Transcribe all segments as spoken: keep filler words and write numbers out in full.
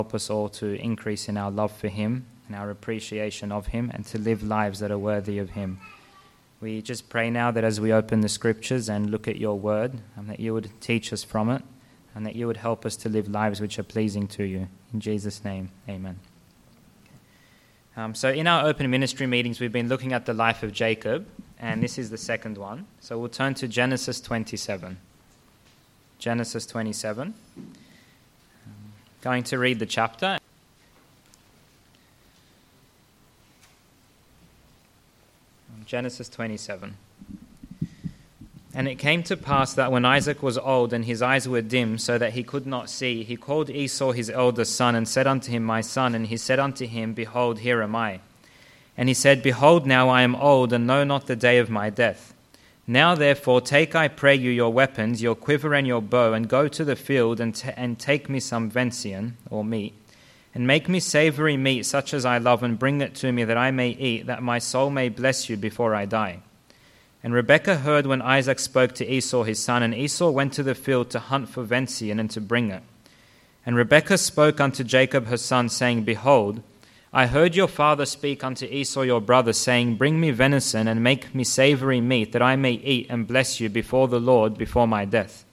help us all to increase in our love for him and our appreciation of him, and to live lives that are worthy of him. We just pray now that as we open the scriptures and look at your word, and that you would teach us from it, and that you would help us to live lives which are pleasing to you. In Jesus' name, amen. Um, so in our open ministry meetings, we've been looking at the life of Jacob, and this is the second one. So we'll turn to Genesis twenty-seven. Genesis twenty-seven. Um, going to read the chapter. Genesis twenty-seven. And it came to pass that when Isaac was old and his eyes were dim, so that he could not see, he called Esau his eldest son and said unto him, My son. And he said unto him, Behold, here am I. And he said, Behold, now I am old, and know not the day of my death. Now therefore take, I pray you, your weapons, your quiver and your bow, and go to the field, and, t- and take me some venison, or meat, and make me savory meat such as I love, and bring it to me, that I may eat, that my soul may bless you before I die. And Rebekah heard when Isaac spoke to Esau his son, and Esau went to the field to hunt for venison and to bring it. And Rebekah spoke unto Jacob her son, saying, Behold, I heard your father speak unto Esau your brother, saying, Bring me venison, and make me savory meat, that I may eat and bless you before the Lord before my death.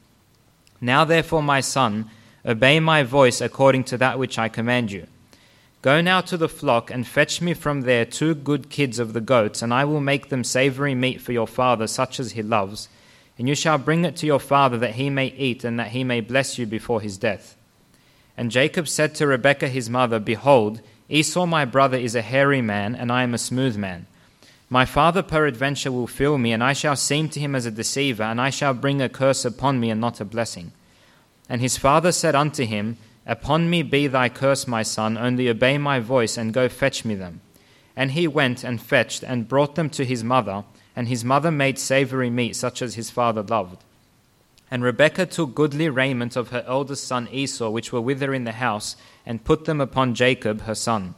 Now therefore, my son, obey my voice according to that which I command you. Go now to the flock, and fetch me from there two good kids of the goats, and I will make them savory meat for your father, such as he loves. And you shall bring it to your father, that he may eat, and that he may bless you before his death. And Jacob said to Rebekah his mother, Behold, Esau my brother is a hairy man, and I am a smooth man. My father peradventure will feel me, and I shall seem to him as a deceiver, and I shall bring a curse upon me, and not a blessing. And his father said unto him, Upon me be thy curse, my son, only obey my voice, and go fetch me them. And he went and fetched, and brought them to his mother, and his mother made savory meat, such as his father loved. And Rebekah took goodly raiment of her eldest son Esau, which were with her in the house, and put them upon Jacob her son.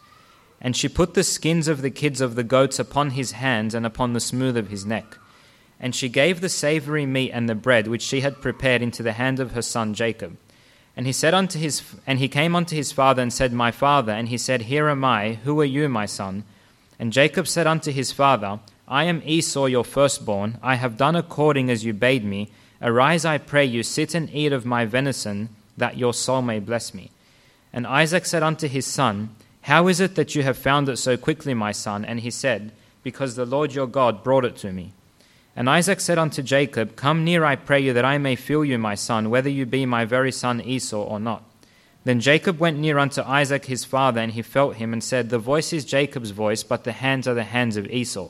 And she put the skins of the kids of the goats upon his hands, and upon the smooth of his neck. And she gave the savory meat and the bread, which she had prepared, into the hand of her son Jacob. And he said unto his, and he came unto his father, and said, My father. And he said, Here am I. Who are you, my son? And Jacob said unto his father, I am Esau your firstborn. I have done according as you bade me. Arise, I pray you, sit and eat of my venison, that your soul may bless me. And Isaac said unto his son, How is it that you have found it so quickly, my son? And he said, Because the Lord your God brought it to me. And Isaac said unto Jacob, Come near, I pray you, that I may feel you, my son, whether you be my very son Esau or not. Then Jacob went near unto Isaac his father, and he felt him, and said, The voice is Jacob's voice, but the hands are the hands of Esau.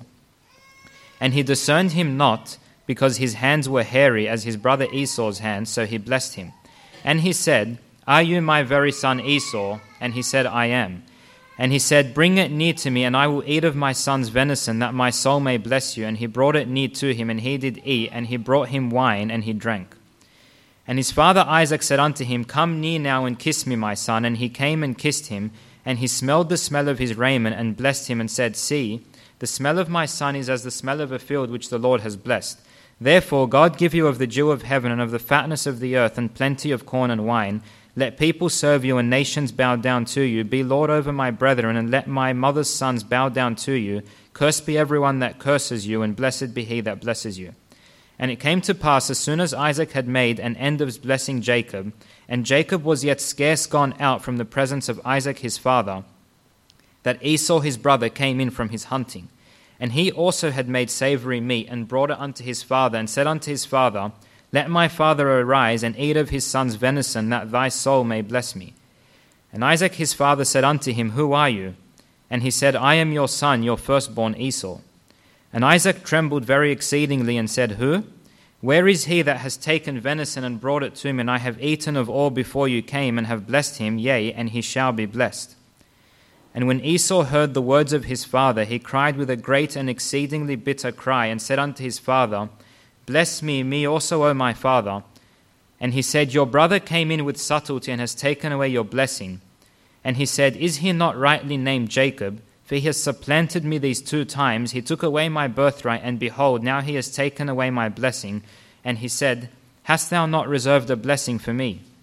And he discerned him not, because his hands were hairy as his brother Esau's hands, so he blessed him. And he said, Are you my very son Esau? And he said, I am. And he said, Bring it near to me, and I will eat of my son's venison, that my soul may bless you. And he brought it near to him, and he did eat, and he brought him wine, and he drank. And his father Isaac said unto him, Come near now, and kiss me, my son. And he came and kissed him, and he smelled the smell of his raiment, and blessed him, and said, See, the smell of my son is as the smell of a field which the Lord has blessed. Therefore God give you of the dew of heaven, and of the fatness of the earth, and plenty of corn and wine. Let people serve you, and nations bow down to you. Be Lord over my brethren, and let my mother's sons bow down to you. Cursed be everyone that curses you, and blessed be he that blesses you. And it came to pass, as soon as Isaac had made an end of blessing Jacob, and Jacob was yet scarce gone out from the presence of Isaac his father, that Esau his brother came in from his hunting. And he also had made savory meat, and brought it unto his father, and said unto his father, Let my father arise, and eat of his son's venison, that thy soul may bless me. And Isaac his father said unto him, Who are you? And he said, I am your son, your firstborn Esau. And Isaac trembled very exceedingly, and said, Who? Where is he that has taken venison, and brought it to me? And I have eaten of all before you came, and have blessed him, yea, and he shall be blessed. And when Esau heard the words of his father, he cried with a great and exceedingly bitter cry, and said unto his father, Bless me, me also, O my father. And he said, Your brother came in with subtlety, and has taken away your blessing. And he said, Is he not rightly named Jacob? For he has supplanted me these two times. He took away my birthright, and behold, now he has taken away my blessing. And he said, Hast thou not reserved a blessing for me?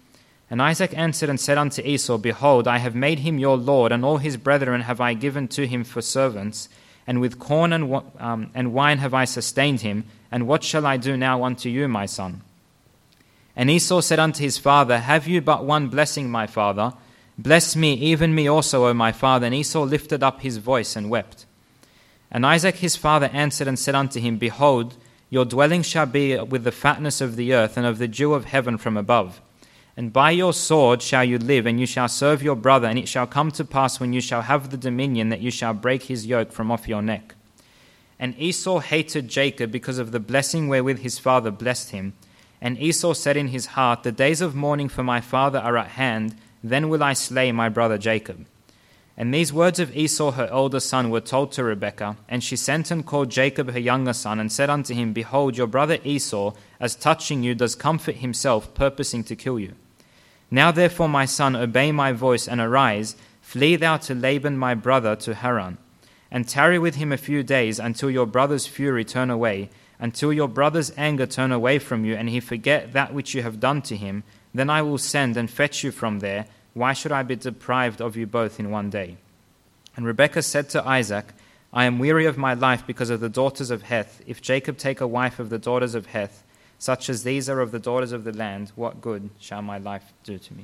And Isaac answered and said unto Esau, Behold, I have made him your lord, and all his brethren have I given to him for servants, and with corn and, um, and wine have I sustained him, and what shall I do now unto you, my son? And Esau said unto his father, Have you but one blessing, my father? Bless me, even me also, O my father. And Esau lifted up his voice and wept. And Isaac his father answered and said unto him, Behold, your dwelling shall be with the fatness of the earth and of the dew of heaven from above. And by your sword shall you live, and you shall serve your brother, and it shall come to pass when you shall have the dominion that you shall break his yoke from off your neck. And Esau hated Jacob because of the blessing wherewith his father blessed him. And Esau said in his heart, The days of mourning for my father are at hand, then will I slay my brother Jacob. And these words of Esau her elder son were told to Rebekah, and she sent and called Jacob her younger son, and said unto him, Behold, your brother Esau, as touching you, does comfort himself, purposing to kill you. Now therefore, my son, obey my voice, and arise, flee thou to Laban my brother to Haran, and tarry with him a few days, until your brother's fury turn away, until your brother's anger turn away from you, and he forget that which you have done to him. Then I will send and fetch you from there. Why should I be deprived of you both in one day? And Rebekah said to Isaac, I am weary of my life because of the daughters of Heth. If Jacob take a wife of the daughters of Heth, such as these are of the daughters of the land, what good shall my life do to me?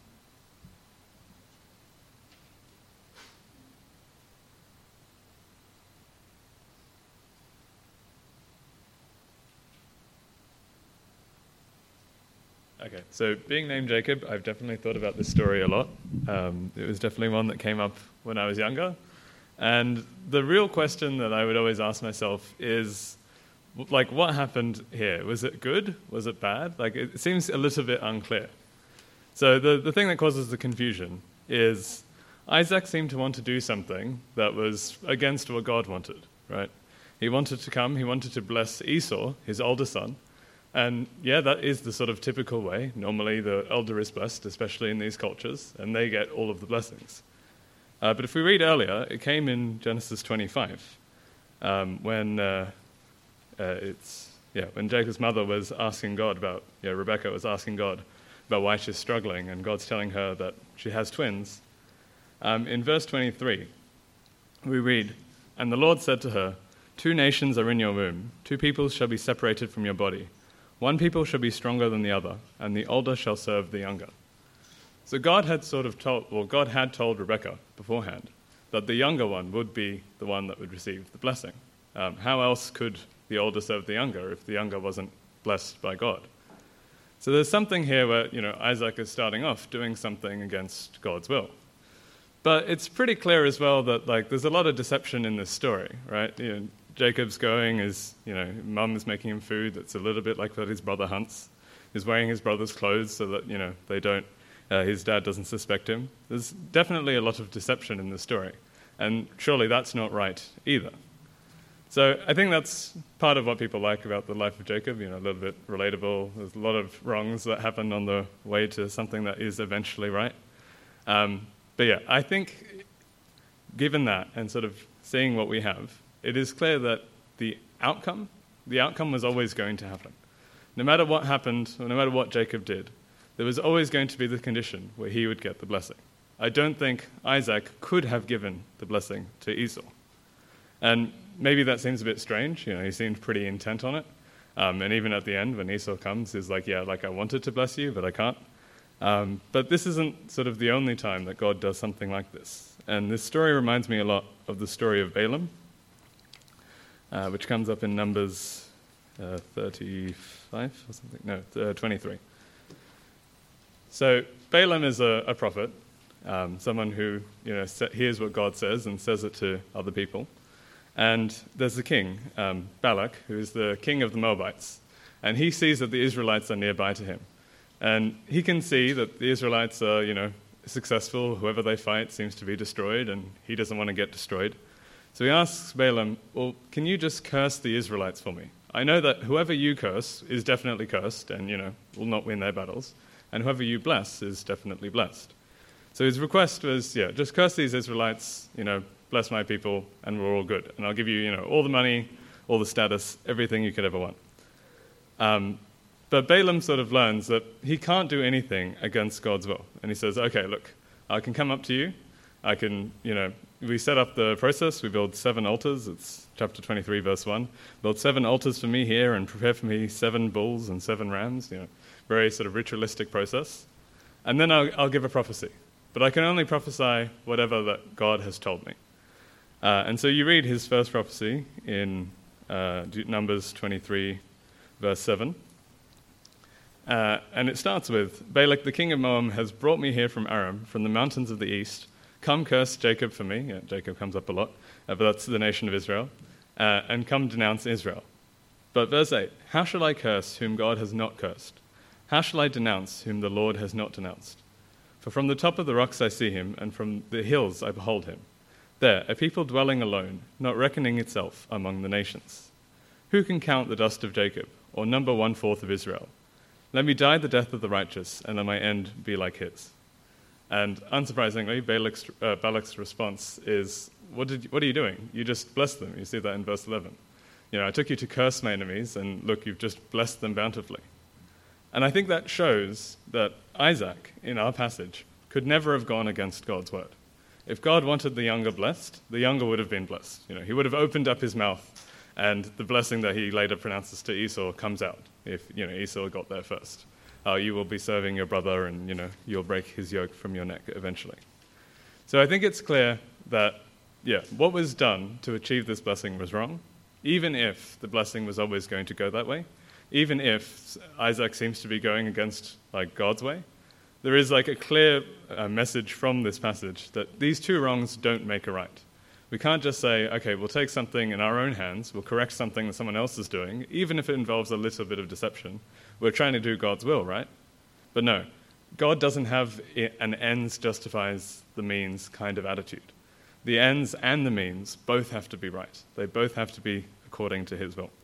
Okay, so being named Jacob, I've definitely thought about this story a lot. Um, it was definitely one that came up when I was younger. And the real question that I would always ask myself is, like, what happened here? Was it good? Was it bad? Like, it seems a little bit unclear. So the, the thing that causes the confusion is Isaac seemed to want to do something that was against what God wanted, right? He wanted to come, he wanted to bless Esau, his older son. And yeah, that is the sort of typical way. Normally the elder is blessed, especially in these cultures, and they get all of the blessings. Uh, but if we read earlier, it came in Genesis twenty-five, um, when... Uh, Uh, it's yeah when Jacob's mother was asking God about, yeah, Rebekah was asking God about why she's struggling, and God's telling her that she has twins. Um, in verse twenty-three, we read, And the Lord said to her, Two nations are in your womb, two peoples shall be separated from your body. One people shall be stronger than the other, and the older shall serve the younger. So God had sort of told, well, God had told Rebekah beforehand that the younger one would be the one that would receive the blessing. Um, how else could the older serve the younger if the younger wasn't blessed by God? So there's something here where, you know, Isaac is starting off doing something against God's will. But it's pretty clear as well that, like, there's a lot of deception in this story, right? You know, Jacob's going, is, you know, mum is making him food that's a little bit like that his brother hunts. He's wearing his brother's clothes so that, you know, they don't, uh, his dad doesn't suspect him. There's definitely a lot of deception in the story. And surely that's not right either. So I think that's part of what people like about the life of Jacob, you know, a little bit relatable. There's a lot of wrongs that happen on the way to something that is eventually right. Um, but yeah, I think given that and sort of seeing what we have, it is clear that the outcome, the outcome was always going to happen. No matter what happened, or no matter what Jacob did, there was always going to be the condition where he would get the blessing. I don't think Isaac could have given the blessing to Esau. And maybe that seems a bit strange. You know, he seemed pretty intent on it. Um, and even at the end, when Esau comes, he's like, yeah, like I wanted to bless you, but I can't. Um, but this isn't sort of the only time that God does something like this. And this story reminds me a lot of the story of Balaam, uh, which comes up in Numbers uh, thirty-five or something. No, uh, twenty-three. So Balaam is a, a prophet, um, someone who, you know, hears what God says and says it to other people. And there's the king, um, Balak, who is the king of the Moabites. And he sees that the Israelites are nearby to him. And he can see that the Israelites are, you know, successful. Whoever they fight seems to be destroyed, and he doesn't want to get destroyed. So he asks Balaam, well, can you just curse the Israelites for me? I know that whoever you curse is definitely cursed and, you know, will not win their battles. And whoever you bless is definitely blessed. So his request was, yeah, just curse these Israelites, you know, bless my people, and we're all good. And I'll give you, you know, all the money, all the status, everything you could ever want. Um, But Balaam sort of learns that he can't do anything against God's will. And he says, okay, look, I can come up to you. I can, you know, we set up the process. We build seven altars. It's chapter twenty-three, verse one. Build seven altars for me here and prepare for me seven bulls and seven rams, you know, very sort of ritualistic process. And then I'll, I'll give a prophecy. But I can only prophesy whatever that God has told me. Uh, and so you read his first prophecy in uh, Numbers twenty-three, verse seven. Uh, and it starts with, Balak, the king of Moab, has brought me here from Aram, from the mountains of the east. Come curse Jacob for me. Yeah, Jacob comes up a lot, uh, but that's the nation of Israel. Uh, and come denounce Israel. But verse eight, how shall I curse whom God has not cursed? How shall I denounce whom the Lord has not denounced? For from the top of the rocks I see him, and from the hills I behold him. There, a people dwelling alone, not reckoning itself among the nations. Who can count the dust of Jacob, or number one-fourth of Israel? Let me die the death of the righteous, and let my end be like his. And unsurprisingly, Balak's, uh, Balak's response is, what, did you, what are you doing? You just blessed them. You see that in verse eleven. You know, I took you to curse my enemies, and look, you've just blessed them bountifully. And I think that shows that Isaac, in our passage, could never have gone against God's word. If God wanted the younger blessed, the younger would have been blessed. You know, he would have opened up his mouth, and the blessing that he later pronounces to Esau comes out if, you know, Esau got there first. Uh, you will be serving your brother, and, you know, you'll break his yoke from your neck eventually. So I think it's clear that, yeah, what was done to achieve this blessing was wrong, even if the blessing was always going to go that way, even if Isaac seems to be going against, like, God's way. There is, like, a clear uh, message from this passage that these two wrongs don't make a right. We can't just say, okay, we'll take something in our own hands, we'll correct something that someone else is doing, even if it involves a little bit of deception. We're trying to do God's will, right? But no, God doesn't have an ends justifies the means kind of attitude. The ends and the means both have to be right. They both have to be according to his will.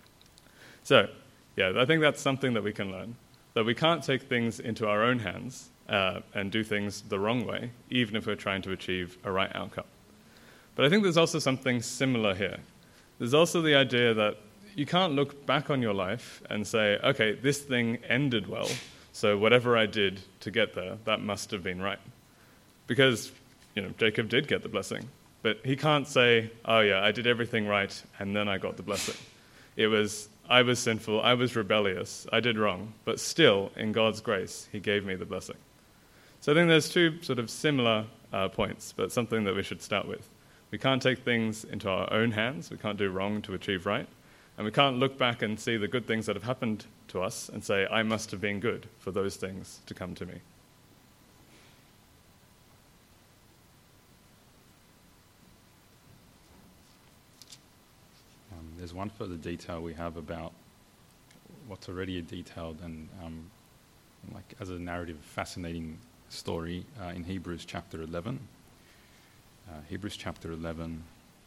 So, yeah, I think that's something that we can learn, that we can't take things into our own hands uh, and do things the wrong way, even if we're trying to achieve a right outcome. But I think there's also something similar here. There's also the idea that you can't look back on your life and say, okay, this thing ended well, so whatever I did to get there, that must have been right. Because, you know, Jacob did get the blessing. But he can't say, oh yeah, I did everything right, and then I got the blessing. It was, I was sinful, I was rebellious, I did wrong, but still, in God's grace, he gave me the blessing. So I think there's two sort of similar uh, points, but something that we should start with. We can't take things into our own hands, we can't do wrong to achieve right, and we can't look back and see the good things that have happened to us and say, I must have been good for those things to come to me. Um, there's one further detail we have about what's already a detailed and, um, like as a narrative, fascinating story uh, in Hebrews chapter eleven. Uh, Hebrews chapter eleven.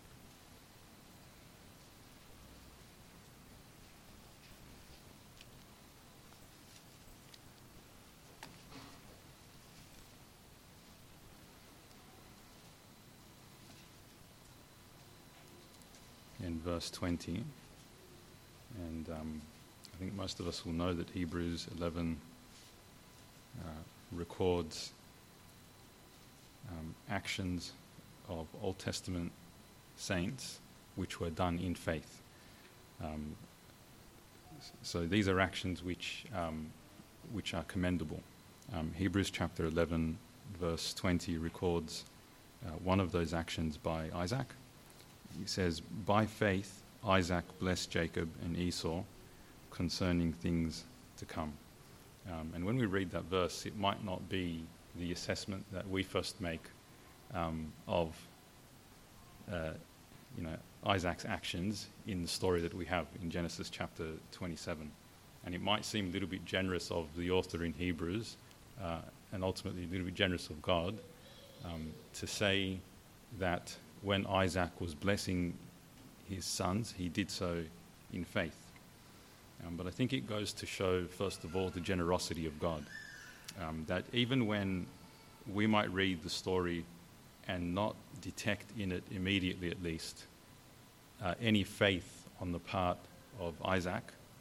In verse twenty, and um, I think most of us will know that Hebrews eleven uh, records um, actions of Old Testament saints which were done in faith. Um, so these are actions which um, which are commendable. Um, Hebrews chapter eleven verse twenty records uh, one of those actions by Isaac. He says, by faith Isaac blessed Jacob and Esau concerning things to come. Um, and when we read that verse, it might not be the assessment that we first make um, of uh, you know, Isaac's actions in the story that we have in Genesis chapter twenty-seven. And it might seem a little bit generous of the author in Hebrews, uh, and ultimately a little bit generous of God, um, to say that when Isaac was blessing his sons, he did so in faith. Um, but I think it goes to show, first of all, the generosity of God. Um, that even when we might read the story and not detect in it immediately at least uh, any faith on the part of Isaac,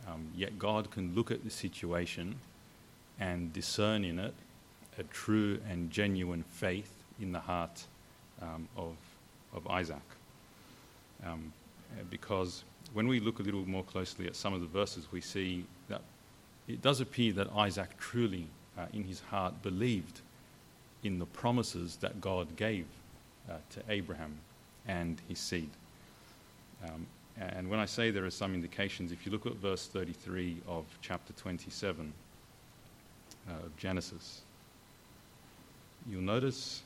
Um, yet God can look at the situation and discern in it a true and genuine faith in the heart um, of, of Isaac. Um, because when we look a little more closely at some of the verses, we see that it does appear that Isaac truly, uh, in his heart, believed in the promises that God gave uh, to Abraham and his seed. Um, and when I say there are some indications, if you look at verse thirty-three of chapter twenty-seven uh, of Genesis, you'll notice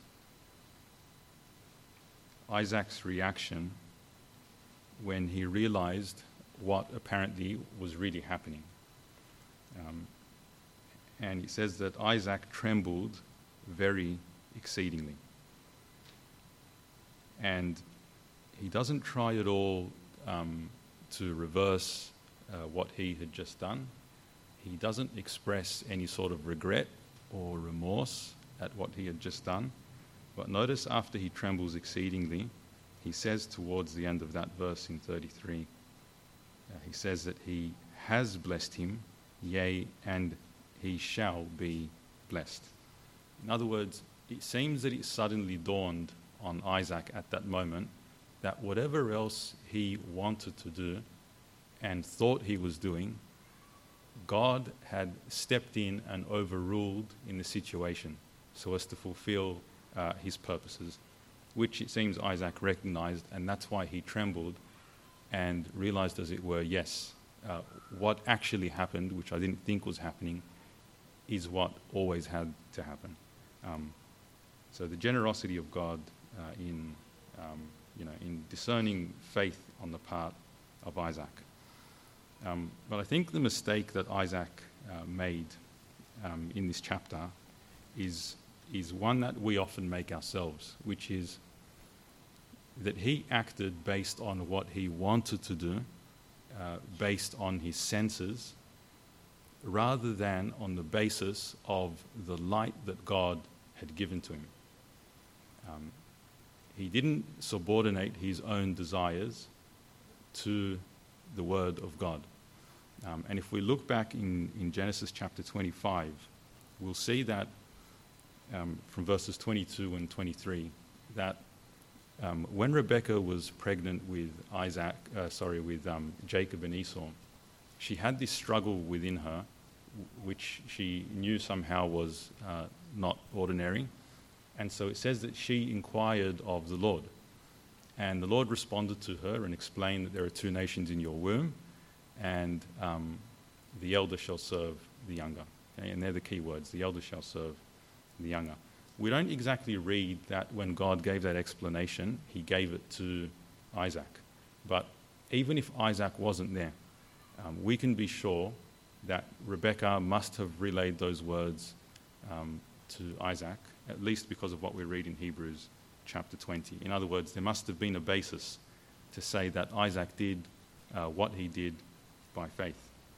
Isaac's reaction when he realized what apparently was really happening. Um, and it says that Isaac trembled very exceedingly. And he doesn't try at all um, to reverse uh, what he had just done. He doesn't express any sort of regret or remorse at what he had just done. But notice after he trembles exceedingly, he says towards the end of that verse in thirty-three, uh, he says that he has blessed him, yea, and he shall be blessed. In other words, it seems that it suddenly dawned on Isaac at that moment that whatever else he wanted to do and thought he was doing, God had stepped in and overruled in the situation so as to fulfill uh, his purposes, which it seems Isaac recognized, and that's why he trembled and realized, as it were, yes, uh, what actually happened, which I didn't think was happening, is what always had to happen. Um, so the generosity of God uh, in, um, you know, in discerning faith on the part of Isaac. Um, but I think the mistake that Isaac uh, made um, in this chapter is is one that we often make ourselves, which is that he acted based on what he wanted to do, uh, based on his senses, rather than on the basis of the light that God had given to him. Um, he didn't subordinate his own desires to the word of God. Um, and if we look back in, in Genesis chapter twenty-five, we'll see that um, from verses twenty-two and twenty-three, that um, when Rebekah was pregnant with Isaac, uh, sorry, with um, Jacob and Esau, she had this struggle within her, which she knew somehow was uh, not ordinary. And so it says that she inquired of the Lord. And the Lord responded to her and explained that there are two nations in your womb, and um, the elder shall serve the younger. Okay? And they're the key words, the elder shall serve the younger. We don't exactly read that when God gave that explanation, he gave it to Isaac. But even if Isaac wasn't there, um, we can be sure that Rebekah must have relayed those words um, to Isaac, at least because of what we read in Hebrews chapter twenty. In other words, there must have been a basis to say that Isaac did uh, what he did by faith.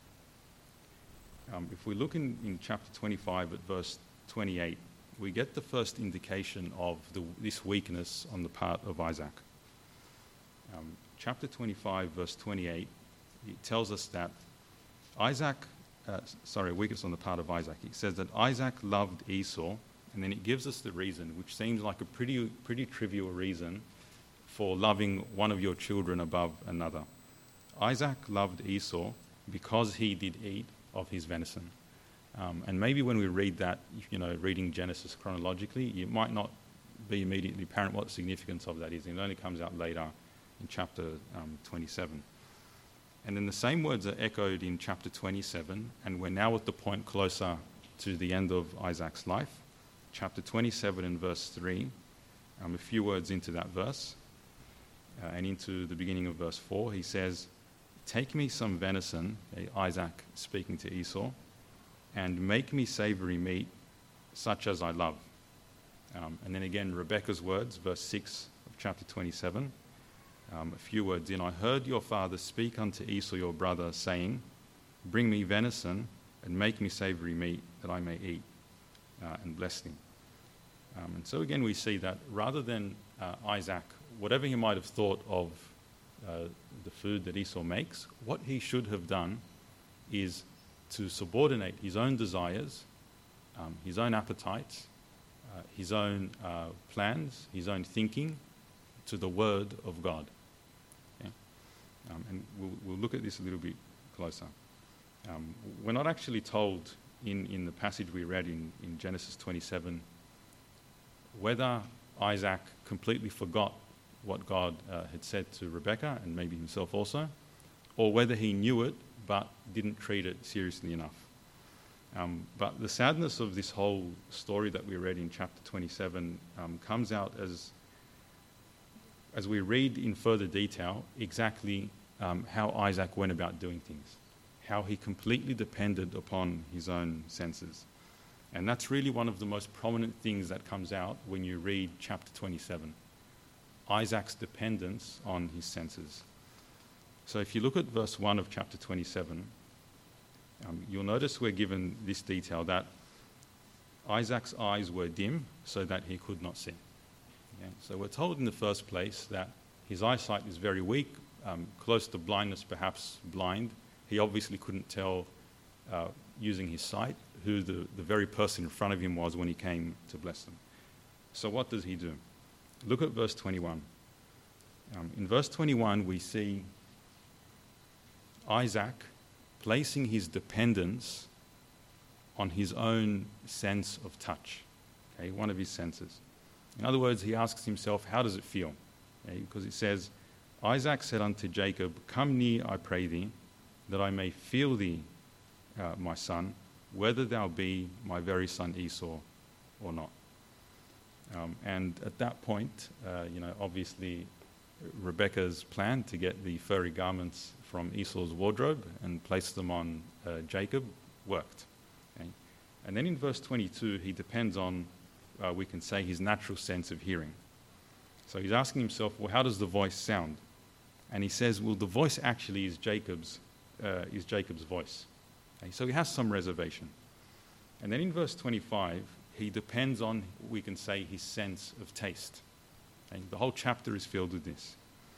Um, if we look in, in chapter twenty-five at verse twenty-eight, we get the first indication of the, this weakness on the part of Isaac. Um, chapter twenty-five, verse twenty-eight, it tells us that Isaac, uh, sorry, weakness on the part of Isaac. It says that Isaac loved Esau, and then it gives us the reason, which seems like a pretty, pretty trivial reason for loving one of your children above another. Isaac loved Esau because he did eat of his venison. Um, and maybe when we read that, you know, reading Genesis chronologically, it might not be immediately apparent what the significance of that is. It only comes out later in chapter um, twenty-seven. And then the same words are echoed in chapter twenty-seven, and we're now at the point closer to the end of Isaac's life. Chapter twenty-seven and verse three, um, a few words into that verse, uh, and into the beginning of verse four, he says, "Take me some venison," Isaac speaking to Esau, "and make me savory meat, such as I love." Um, and then again, Rebekah's words, verse six of chapter twenty-seven, um, a few words in, "I heard your father speak unto Esau your brother, saying, Bring me venison, and make me savory meat, that I may eat, uh, and bless thee." Um, and so again, we see that rather than uh, Isaac, whatever he might have thought of uh, the food that Esau makes, what he should have done is to subordinate his own desires, um, his own appetites, uh, his own uh, plans, his own thinking to the Word of God. Okay? Um, and we'll, we'll look at this a little bit closer. Um, we're not actually told in, in the passage we read in, in Genesis twenty-seven whether Isaac completely forgot what God uh, had said to Rebekah, and maybe himself also, or whether he knew it but didn't treat it seriously enough. Um, but the sadness of this whole story that we read in chapter twenty-seven um, comes out as, as we read in further detail exactly um, how Isaac went about doing things, how he completely depended upon his own senses. And that's really one of the most prominent things that comes out when you read chapter twenty-seven, Isaac's dependence on his senses. So if you look at verse one of chapter twenty-seven, um, you'll notice we're given this detail that Isaac's eyes were dim so that he could not see. Okay? So we're told in the first place that his eyesight is very weak, um, close to blindness, perhaps blind. He obviously couldn't tell, uh, using his sight, who the, the very person in front of him was when he came to bless them. So what does he do? Look at verse twenty-one. Um, in verse twenty-one, we see Isaac placing his dependence on his own sense of touch, okay, one of his senses. In other words, he asks himself, how does it feel? Okay, because it says, Isaac said unto Jacob, come near, I pray thee, that I may feel thee, uh, my son, whether thou be my very son Esau or not. Um, and at that point, uh, you know, obviously Rebekah's plan to get the furry garments from Esau's wardrobe and place them on uh, Jacob worked. Okay? And then in verse twenty-two, he depends on, uh, we can say, his natural sense of hearing. So he's asking himself, well, how does the voice sound? And he says, well, the voice actually is Jacob's, uh, is Jacob's voice. Okay? So he has some reservation. And then in verse twenty-five, he depends on, we can say, his sense of taste. Okay? The whole chapter is filled with this.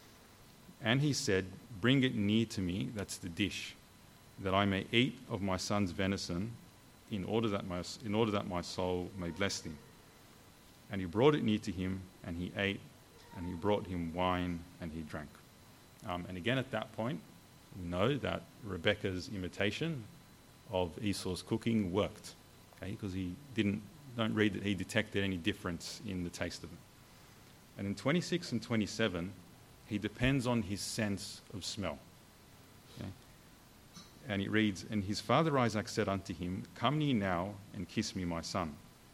And he said, bring it near to me, that's the dish, that I may eat of my son's venison, in order that my, in order that my soul may bless thee. And he brought it near to him, and he ate, and he brought him wine, and he drank. Um, and again, at that point, we know that Rebekah's imitation of Esau's cooking worked, okay, because he didn't, don't read that he detected any difference in the taste of it. And in twenty-six and twenty-seven, he depends on his sense of smell. Okay? And it reads, and his father Isaac said unto him, come near now and kiss me, my son.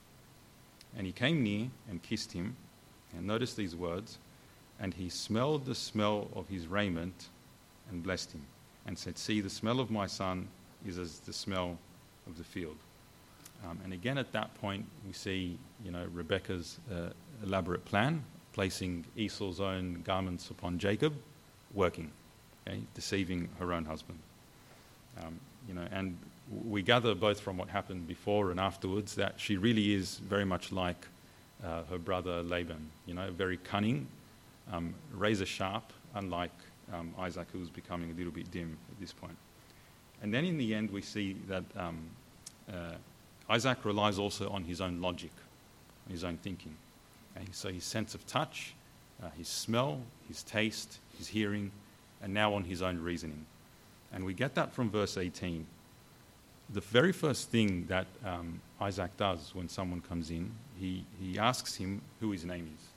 And he came near and kissed him, and notice these words, and he smelled the smell of his raiment and blessed him, and said, see, the smell of my son is as the smell of the field. Um, and again, at that point, we see, you know, Rebekah's uh, elaborate plan, placing Esau's own garments upon Jacob, working, okay, deceiving her own husband. Um, you know, and we gather both from what happened before and afterwards that she really is very much like uh, her brother Laban, you know, very cunning, um, razor sharp, unlike um, Isaac, who was becoming a little bit dim at this point. And then in the end, we see that um, uh, Isaac relies also on his own logic, his own thinking. Okay? So his sense of touch, uh, his smell, his taste, his hearing, and now on his own reasoning. And we get that from verse eighteen. The very first thing that um, Isaac does when someone comes in, he, he asks him who his name is.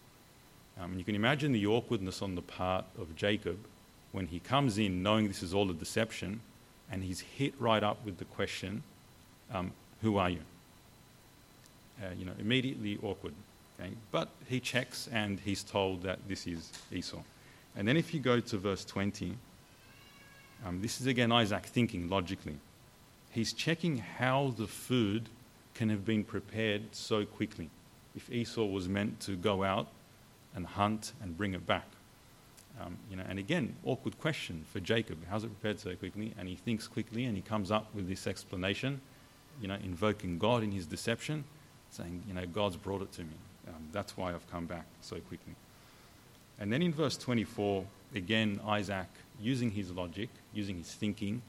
Um, and you can imagine the awkwardness on the part of Jacob when he comes in knowing this is all a deception, and he's hit right up with the question, um, who are you? Uh, you know, immediately awkward. Okay? But he checks and he's told that this is Esau. And then if you go to verse twenty, um, this is again Isaac thinking logically. He's checking how the food can have been prepared so quickly. If Esau was meant to go out and hunt and bring it back. Um, you know, and again, awkward question for Jacob. How's it prepared so quickly? And he thinks quickly and he comes up with this explanation, you know, invoking God in his deception, saying, you know, God's brought it to me. Um, that's why I've come back so quickly. And then in verse twenty-four, again, Isaac, using his logic, using his thinking,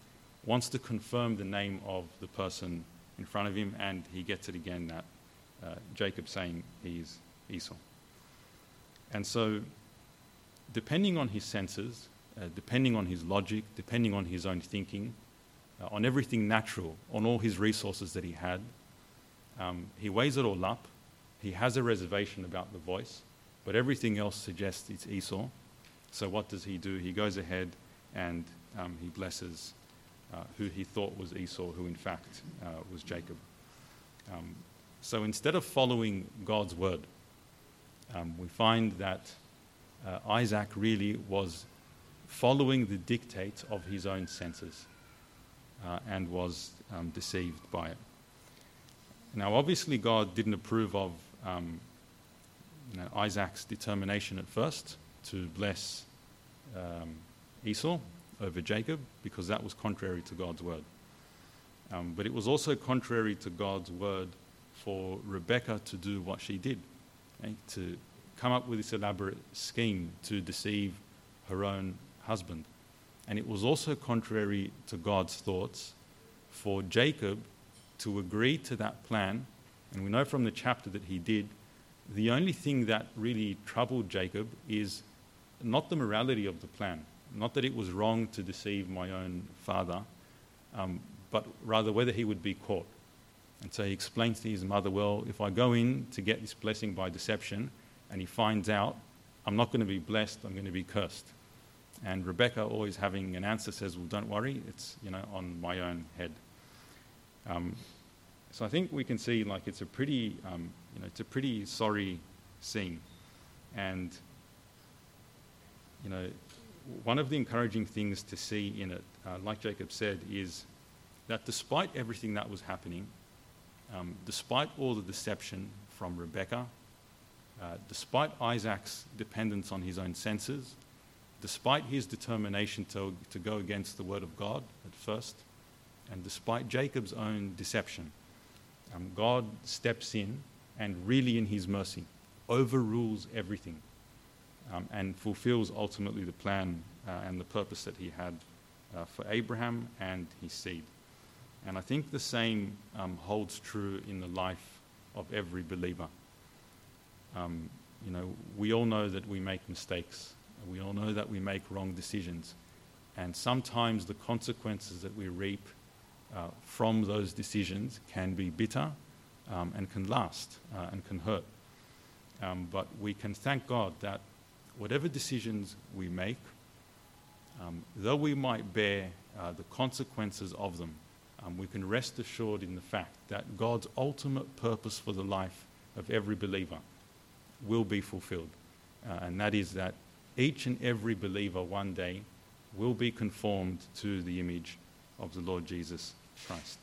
wants to confirm the name of the person in front of him, and he gets it again, that uh, Jacob saying he's Esau. And so, depending on his senses, uh, depending on his logic, depending on his own thinking, uh, on everything natural, on all his resources that he had, um, he weighs it all up. He has a reservation about the voice, but everything else suggests it's Esau. So what does he do? He goes ahead and um, he blesses uh, who he thought was Esau, who in fact uh, was Jacob. Um, so instead of following God's word, um, we find that uh, Isaac really was following the dictates of his own senses uh, and was um, deceived by it. Now, obviously, God didn't approve of um, you know, Isaac's determination at first to bless um, Esau over Jacob, because that was contrary to God's word. Um, but it was also contrary to God's word for Rebekah to do what she did, okay? To come up with this elaborate scheme to deceive her own husband. And it was also contrary to God's thoughts for Jacob to agree to that plan. And we know from the chapter that he did, the only thing that really troubled Jacob is not the morality of the plan, not that it was wrong to deceive my own father, um, but rather whether he would be caught. And so he explains to his mother, well, if I go in to get this blessing by deception and he finds out, I'm not going to be blessed, I'm going to be cursed. And Rebekah, always having an answer, says, well, don't worry, it's, you know, on my own head. Um, so I think we can see, like, it's a pretty, um, you know, it's a pretty sorry scene. And, you know, one of the encouraging things to see in it, uh, like Jacob said, is that despite everything that was happening, um, despite all the deception from Rebekah, uh, despite Isaac's dependence on his own senses, despite his determination to, to go against the word of God at first, and despite Jacob's own deception, um, God steps in and really in his mercy overrules everything um, and fulfills ultimately the plan uh, and the purpose that he had uh, for Abraham and his seed. And I think the same um, holds true in the life of every believer. Um, you know, we all know that we make mistakes. We all know that we make wrong decisions. And sometimes the consequences that we reap uh, from those decisions can be bitter um, and can last uh, and can hurt. Um, but we can thank God that whatever decisions we make, um, though we might bear uh, the consequences of them, um, we can rest assured in the fact that God's ultimate purpose for the life of every believer will be fulfilled. Uh, and that is that each and every believer one day will be conformed to the image of the Lord Jesus Christ.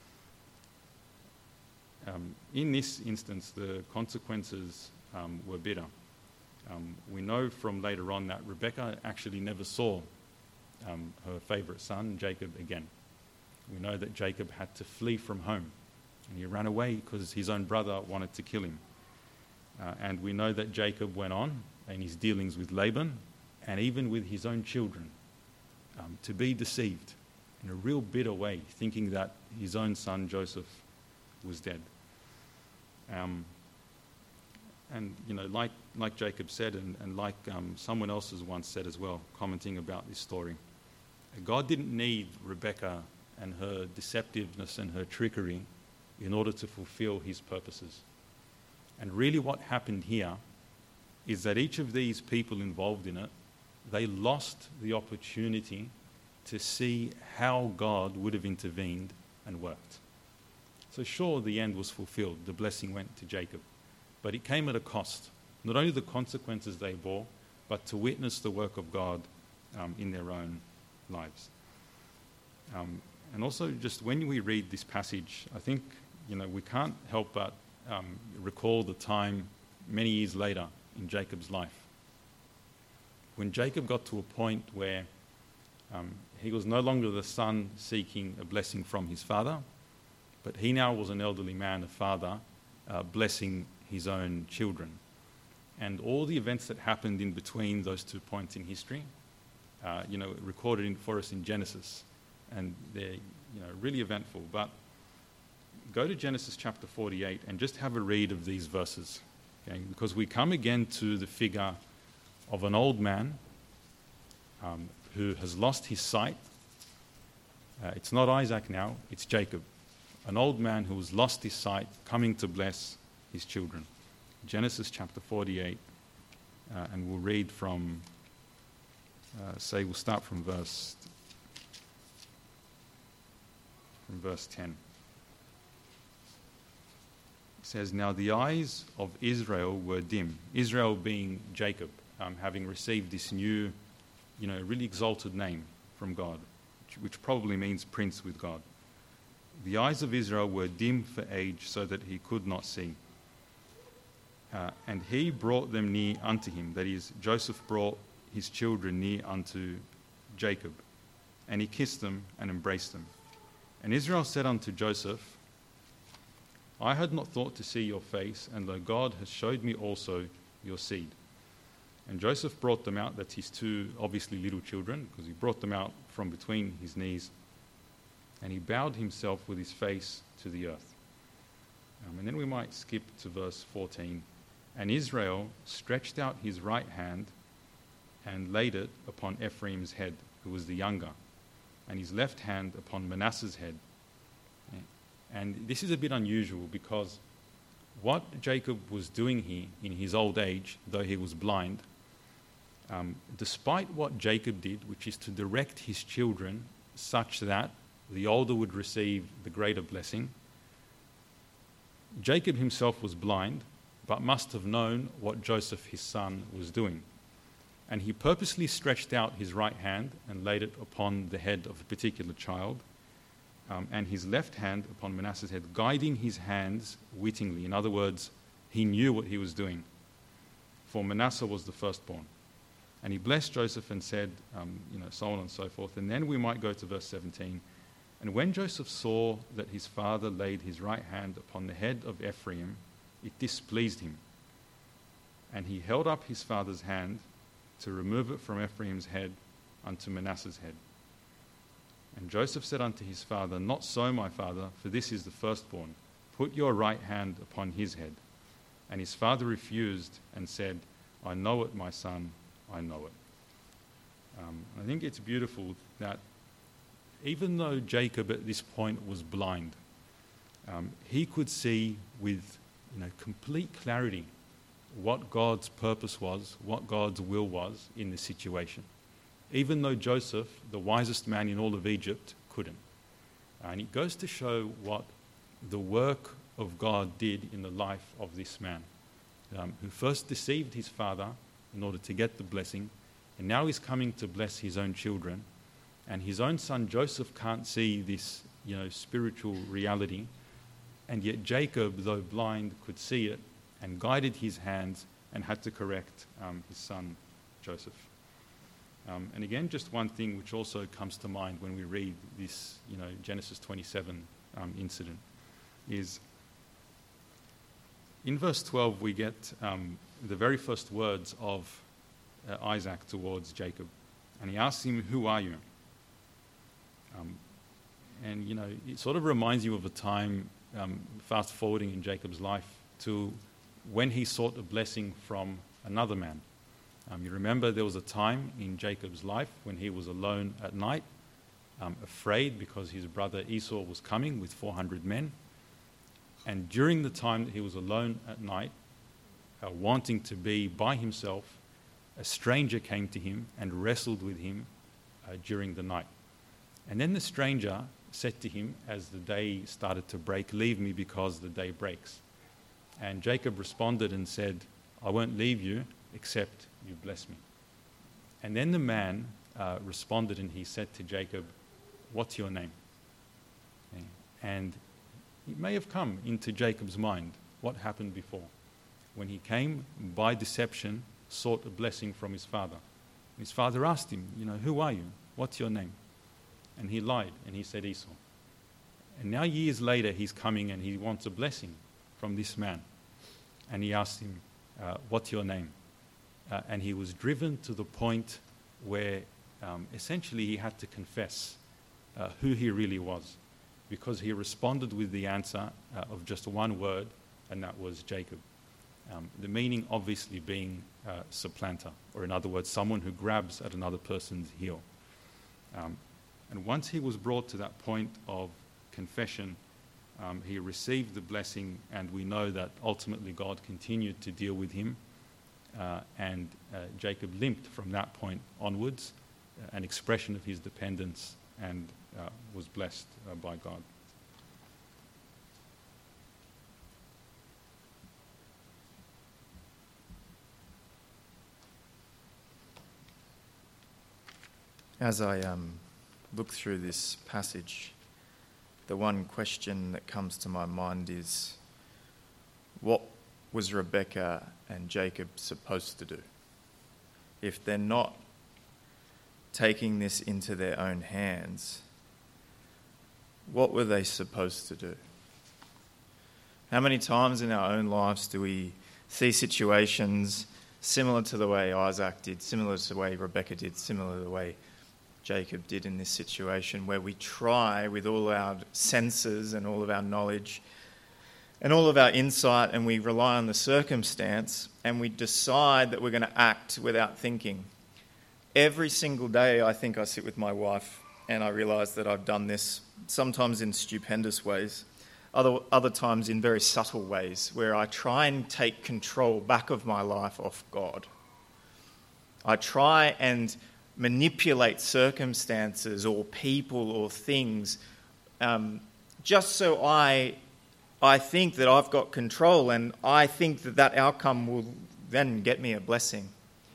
Um, in this instance, the consequences um, were bitter. Um, we know from later on that Rebekah actually never saw um, her favourite son, Jacob, again. We know that Jacob had to flee from home, and he ran away because his own brother wanted to kill him. Uh, and we know that Jacob went on in his dealings with Laban and even with his own children um, to be deceived in a real bitter way, thinking that his own son Joseph was dead. Um, and, you know, like, like Jacob said, and, and like um, someone else has once said as well, commenting about this story, God didn't need Rebekah and her deceptiveness and her trickery in order to fulfill his purposes. And really what happened here is that each of these people involved in it, they lost the opportunity to see how God would have intervened and worked. So sure, the end was fulfilled. The blessing went to Jacob. But it came at a cost. Not only the consequences they bore, but to witness the work of God um, in their own lives. Um, and also, just when we read this passage, I think, you know, we can't help but um, recall the time many years later in Jacob's life, when Jacob got to a point where um, he was no longer the son seeking a blessing from his father, but he now was an elderly man, a father, uh, blessing his own children. And all the events that happened in between those two points in history, uh, you know, recorded in, for us in Genesis, and they're you know really eventful. But go to Genesis chapter forty-eight and just have a read of these verses, okay? Because we come again to the figure of an old man um, who has lost his sight. Uh, it's not Isaac now, it's Jacob, an old man who has lost his sight, coming to bless his children. Genesis chapter forty-eight, uh, and we'll read from, uh, say, we'll start from verse, from verse ten. It says, "Now the eyes of Israel were dim." Israel being Jacob, um, having received this new, you know, really exalted name from God, which, which probably means prince with God. "The eyes of Israel were dim for age, so that he could not see. Uh, and he brought them near unto him." That is, Joseph brought his children near unto Jacob, and he kissed them and embraced them. And Israel said unto Joseph, "I had not thought to see your face, and lo, God has showed me also your seed." And Joseph brought them out, that's his two obviously little children, because he brought them out from between his knees, and he bowed himself with his face to the earth. Um, and then we might skip to verse fourteen. "And Israel stretched out his right hand and laid it upon Ephraim's head, who was the younger, and his left hand upon Manasseh's head." And this is a bit unusual, because what Jacob was doing here in his old age, though he was blind, um, despite what Jacob did, which is to direct his children such that the older would receive the greater blessing, Jacob himself was blind, but must have known what Joseph, his son, was doing. And he purposely stretched out his right hand and laid it upon the head of a particular child, um, and his left hand upon Manasseh's head, guiding his hands wittingly. In other words, he knew what he was doing, for Manasseh was the firstborn. And he blessed Joseph and said, um, you know, so on and so forth. And then we might go to verse seventeen. "And when Joseph saw that his father laid his right hand upon the head of Ephraim, it displeased him. And he held up his father's hand to remove it from Ephraim's head unto Manasseh's head. And Joseph said unto his father, Not so, my father, for this is the firstborn. Put your right hand upon his head. And his father refused and said, I know it, my son, I know it." Um, I think it's beautiful that even though Jacob at this point was blind, um, he could see with you know, complete clarity what God's purpose was, what God's will was in this situation. Even though Joseph, the wisest man in all of Egypt, couldn't. And it goes to show what the work of God did in the life of this man, um, who first deceived his father in order to get the blessing, and now he's coming to bless his own children. And his own son Joseph can't see this, you know, spiritual reality, and yet Jacob, though blind, could see it and guided his hands and had to correct um, his son Joseph. Um, and again, just one thing which also comes to mind when we read this, you know, Genesis twenty-seven um, incident is in verse twelve we get um, the very first words of uh, Isaac towards Jacob, and he asks him, "Who are you?" Um, and you know, it sort of reminds you of a time, um, fast forwarding in Jacob's life to when he sought a blessing from another man. Um, you remember there was a time in Jacob's life when he was alone at night, um, afraid because his brother Esau was coming with four hundred men. And during the time that he was alone at night, uh, wanting to be by himself, a stranger came to him and wrestled with him uh, during the night. And then the stranger said to him as the day started to break, "Leave me because the day breaks." And Jacob responded and said, "I won't leave you except you bless me." And then the man uh, responded and he said to Jacob, "What's your name?" Okay. And it may have come into Jacob's mind what happened before, when he came by deception, sought a blessing from his father. His father asked him, you know, "Who are you? What's your name?" And he lied and he said Esau. And now years later he's coming and he wants a blessing from this man. And he asked him, uh, "What's your name?" Uh, and he was driven to the point where um, essentially he had to confess uh, who he really was, because he responded with the answer uh, of just one word, and that was Jacob. Um, the meaning obviously being uh, supplanter, or in other words, someone who grabs at another person's heel. Um, and once he was brought to that point of confession, um, he received the blessing, and we know that ultimately God continued to deal with him, uh, and uh, Jacob limped from that point onwards, uh, an expression of his dependence, and uh, was blessed uh, by God. As I um, look through this passage, the one question that comes to my mind is, what was Rebekah and Jacob supposed to do? If they're not taking this into their own hands, what were they supposed to do? How many times in our own lives do we see situations similar to the way Isaac did, similar to the way Rebekah did, similar to the way Jacob did in this situation, where we try with all our senses and all of our knowledge and all of our insight, and we rely on the circumstance, and we decide that we're going to act without thinking. Every single day I think I sit with my wife and I realise that I've done this, sometimes in stupendous ways, other, other times in very subtle ways, where I try and take control back of my life off God. I try and manipulate circumstances or people or things um, just so I, I think that I've got control, and I think that that outcome will then get me a blessing.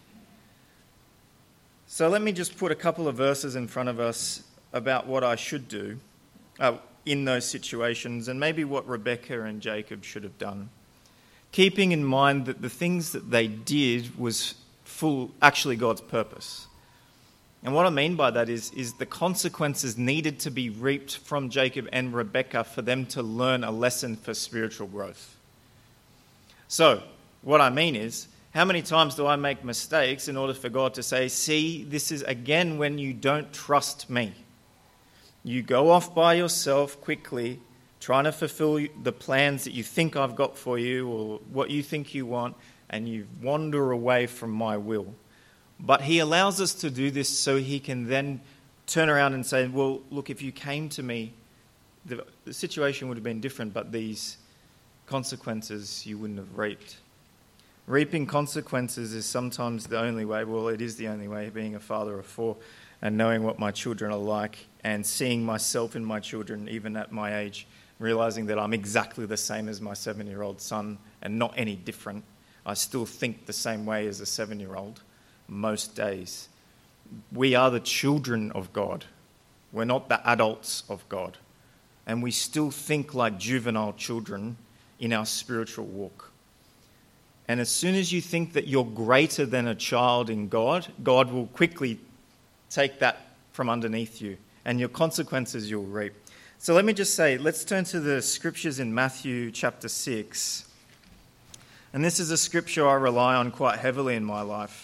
So let me just put a couple of verses in front of us about what I should do uh, in those situations, and maybe what Rebekah and Jacob should have done, keeping in mind that the things that they did was full, actually God's purpose. And what I mean by that is, is the consequences needed to be reaped from Jacob and Rebekah for them to learn a lesson for spiritual growth. So, what I mean is, how many times do I make mistakes in order for God to say, see, this is again when you don't trust me. You go off by yourself quickly, trying to fulfill the plans that you think I've got for you or what you think you want, and you wander away from my will. But he allows us to do this so he can then turn around and say, well, look, if you came to me, the, the situation would have been different, but these consequences you wouldn't have reaped. Reaping consequences is sometimes the only way, well, it is the only way, being a father of four and knowing what my children are like and seeing myself in my children, even at my age, realising that I'm exactly the same as my seven-year-old son and not any different. I still think the same way as a seven-year-old. Most days. We are the children of God. We're not the adults of God. And we still think like juvenile children in our spiritual walk. And as soon as you think that you're greater than a child in God, God will quickly take that from underneath you, and your consequences you'll reap. So let me just say, let's turn to the scriptures in Matthew chapter six. And this is a scripture I rely on quite heavily in my life.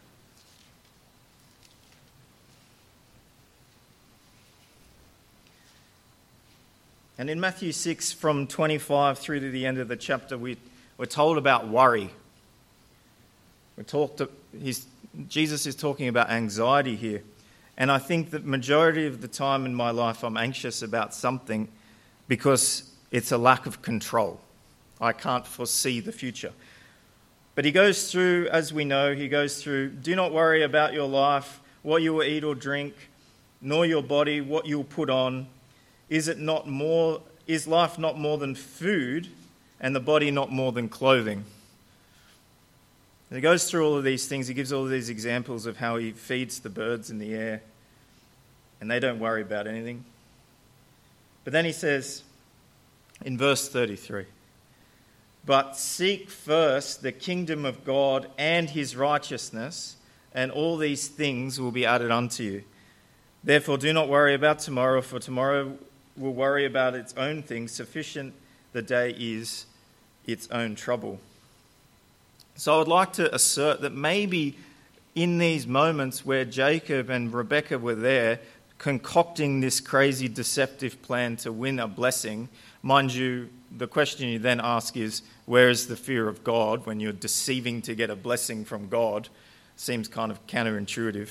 And in Matthew six, from twenty-five through to the end of the chapter, we, we're told about worry. We're talked to, he's, Jesus is talking about anxiety here. And I think that majority of the time in my life I'm anxious about something because it's a lack of control. I can't foresee the future. But he goes through, as we know, he goes through, do not worry about your life, what you will eat or drink, nor your body, what you will put on. Is it not more? Is life not more than food, and the body not more than clothing? And he goes through all of these things. He gives all of these examples of how he feeds the birds in the air, and they don't worry about anything. But then he says, in verse thirty-three, but seek first the kingdom of God and his righteousness, and all these things will be added unto you. Therefore, do not worry about tomorrow, for tomorrow will worry about its own things. Sufficient the day is its own trouble. So I would like to assert that maybe in these moments where Jacob and Rebekah were there, concocting this crazy deceptive plan to win a blessing. Mind you, the question you then ask is, where is the fear of God when you're deceiving to get a blessing from God? Seems kind of counterintuitive.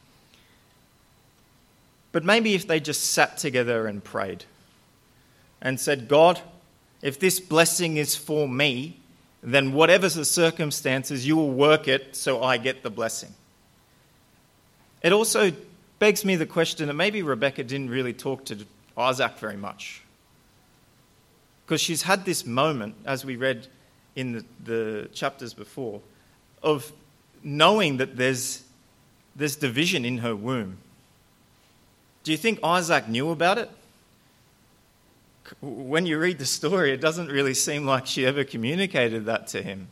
But maybe if they just sat together and prayed and said, God, if this blessing is for me, then whatever the circumstances, you will work it so I get the blessing. It also begs me the question that maybe Rebecca didn't really talk to Isaac very much. Because she's had this moment, as we read in the, the chapters before, of knowing that there's, there's division in her womb. Do you think Isaac knew about it? When you read the story, it doesn't really seem like she ever communicated that to him.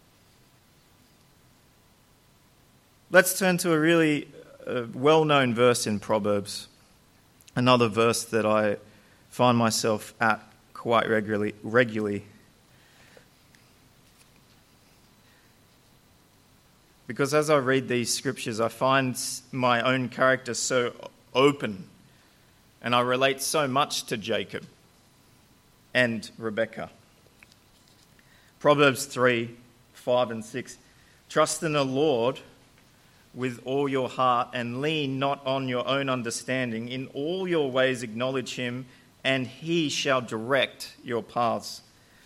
Let's turn to a really uh, well-known verse in Proverbs, another verse that I find myself at quite regularly. regularly. Because as I read these scriptures, I find my own character so open, and I relate so much to Jacob and Rebecca. Proverbs three, five and six. Trust in the Lord with all your heart and lean not on your own understanding. In all your ways acknowledge him, and he shall direct your paths.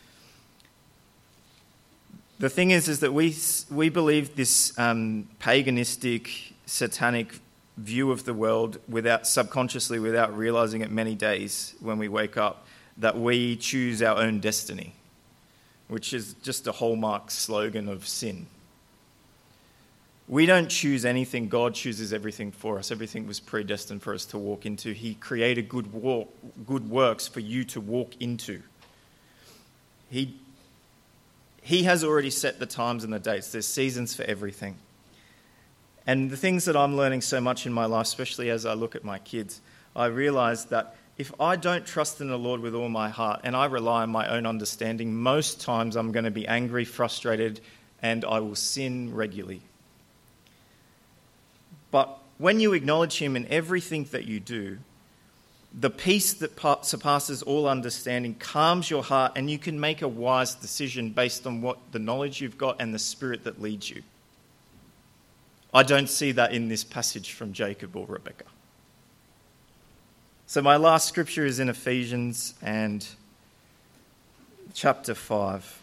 The thing is, is that we we believe this um, paganistic, satanic view of the world without subconsciously, without realizing it many days when we wake up, that we choose our own destiny, which is just a hallmark slogan of sin. We don't choose anything. God chooses everything for us. Everything was predestined for us to walk into. He created good walk, good works for you to walk into. He, he has already set the times and the dates. There's seasons for everything. And the things that I'm learning so much in my life, especially as I look at my kids, I realize that if I don't trust in the Lord with all my heart and I rely on my own understanding, most times I'm going to be angry, frustrated, and I will sin regularly. But when you acknowledge him in everything that you do, the peace that surpasses all understanding calms your heart, and you can make a wise decision based on what the knowledge you've got and the Spirit that leads you. I don't see that in this passage from Jacob or Rebecca. So my last scripture is in Ephesians and chapter five.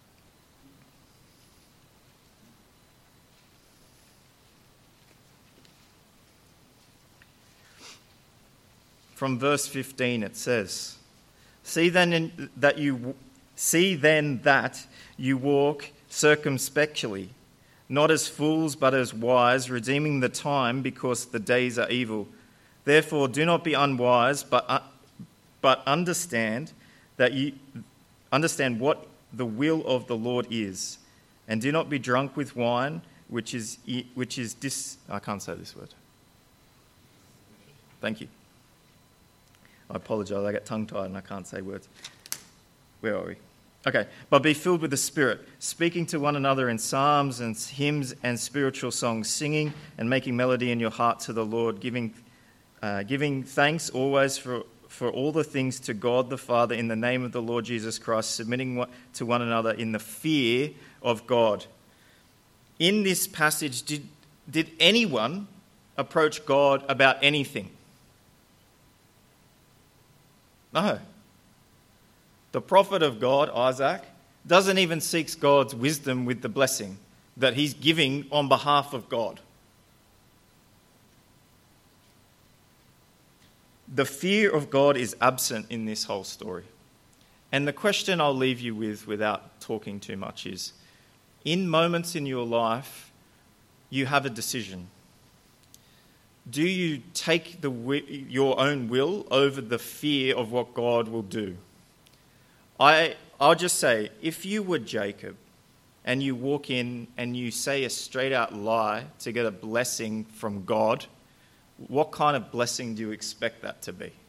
From verse fifteen it says, See then in, that you see then that you walk circumspectly, not as fools but as wise, redeeming the time because the days are evil. Therefore do not be unwise, but uh, but understand that you understand what the will of the Lord is, and do not be drunk with wine, which is which is dis. I can't say this word. Thank you. I apologise, I get tongue-tied and I can't say words. Where are we? Okay. But be filled with the Spirit, speaking to one another in psalms and hymns and spiritual songs, singing and making melody in your heart to the Lord, giving uh, giving thanks always for, for all the things to God the Father in the name of the Lord Jesus Christ, submitting to one another in the fear of God. In this passage, did, did anyone approach God about anything? No. The prophet of God, Isaac, doesn't even seek God's wisdom with the blessing that he's giving on behalf of God. The fear of God is absent in this whole story. And the question I'll leave you with without talking too much is, in moments in your life, you have a decision. Do you take the your own will over the fear of what God will do? I, I'll just say, if you were Jacob and you walk in and you say a straight-out lie to get a blessing from God, what kind of blessing do you expect that to be?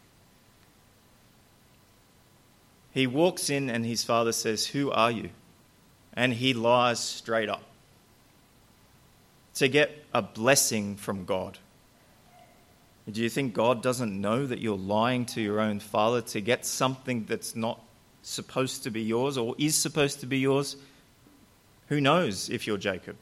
He walks in and his father says, "Who are you?" And he lies straight up to get a blessing from God. Do you think God doesn't know that you're lying to your own father to get something that's not supposed to be yours or is supposed to be yours? Who knows if you're Jacob?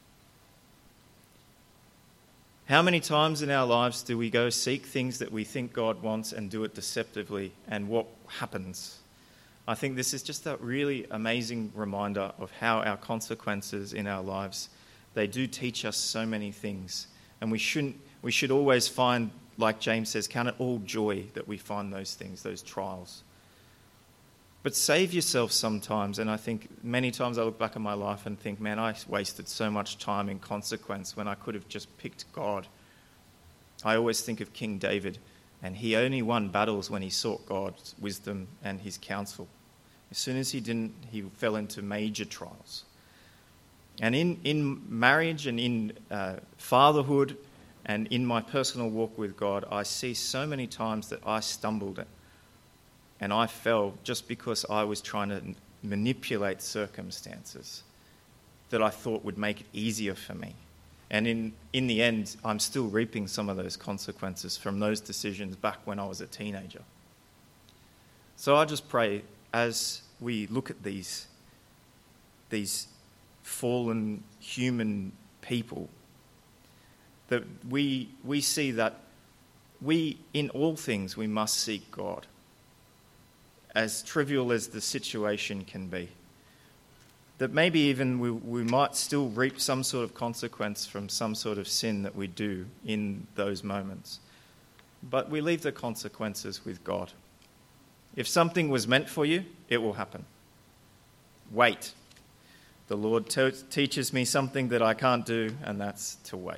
How many times in our lives do we go seek things that we think God wants and do it deceptively, and what happens? I think this is just a really amazing reminder of how our consequences in our lives, they do teach us so many things. And we shouldn't, we should always find, like James says, count it all joy that we find those things, those trials. But save yourself sometimes, and I think many times I look back at my life and think, man, I wasted so much time in consequence when I could have just picked God. I always think of King David, and he only won battles when he sought God's wisdom and his counsel. As soon as he didn't, he fell into major trials. And in, in marriage and in uh, fatherhood and in my personal walk with God, I see so many times that I stumbled and I fell just because I was trying to manipulate circumstances that I thought would make it easier for me. And in, in the end, I'm still reaping some of those consequences from those decisions back when I was a teenager. So I just pray as we look at these, these fallen human people, that we, we see that we, in all things, we must seek God, as trivial as the situation can be. That maybe even we, we might still reap some sort of consequence from some sort of sin that we do in those moments. But we leave the consequences with God. If something was meant for you, it will happen. Wait. The Lord te- teaches me something that I can't do, and that's to wait.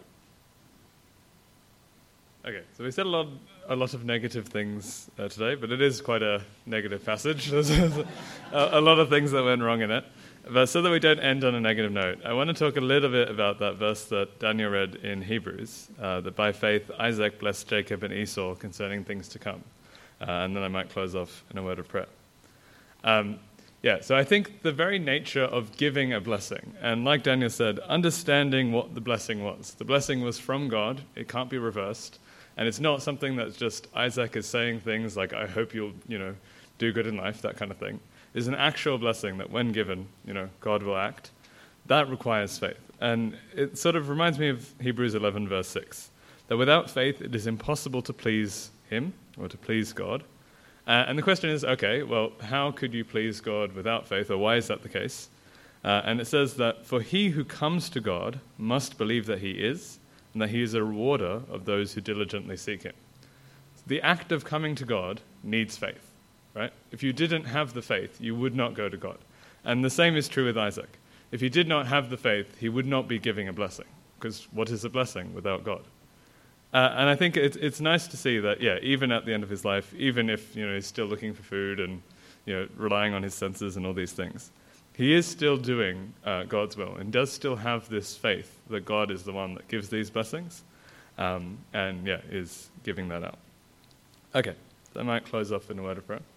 Okay, so we said a lot, a lot of negative things uh, today, but it is quite a negative passage. There's a, a lot of things that went wrong in it. But so that we don't end on a negative note, I want to talk a little bit about that verse that Daniel read in Hebrews, uh, that by faith Isaac blessed Jacob and Esau concerning things to come. Uh, and then I might close off in a word of prayer. Um, yeah, so I think the very nature of giving a blessing, and like Daniel said, understanding what the blessing was. The blessing was from God. It can't be reversed. And it's not something that's just Isaac is saying things like, I hope you'll, you know, do good in life, that kind of thing. It's an actual blessing that when given, you know, God will act. That requires faith. And it sort of reminds me of Hebrews eleven, verse six, that without faith it is impossible to please him or to please God. Uh, and the question is, okay, well, how could you please God without faith, or why is that the case? Uh, and it says that, for he who comes to God must believe that he is, and that he is a rewarder of those who diligently seek him. The act of coming to God needs faith, right? If you didn't have the faith, you would not go to God. And the same is true with Isaac. If he did not have the faith, he would not be giving a blessing, because what is a blessing without God? Uh, and I think it, it's nice to see that, yeah, even at the end of his life, even if, you know, he's still looking for food and, you know, relying on his senses and all these things, he is still doing uh, God's will and does still have this faith that God is the one that gives these blessings, um, and, yeah, is giving that out. Okay, so I might close off in a word of prayer.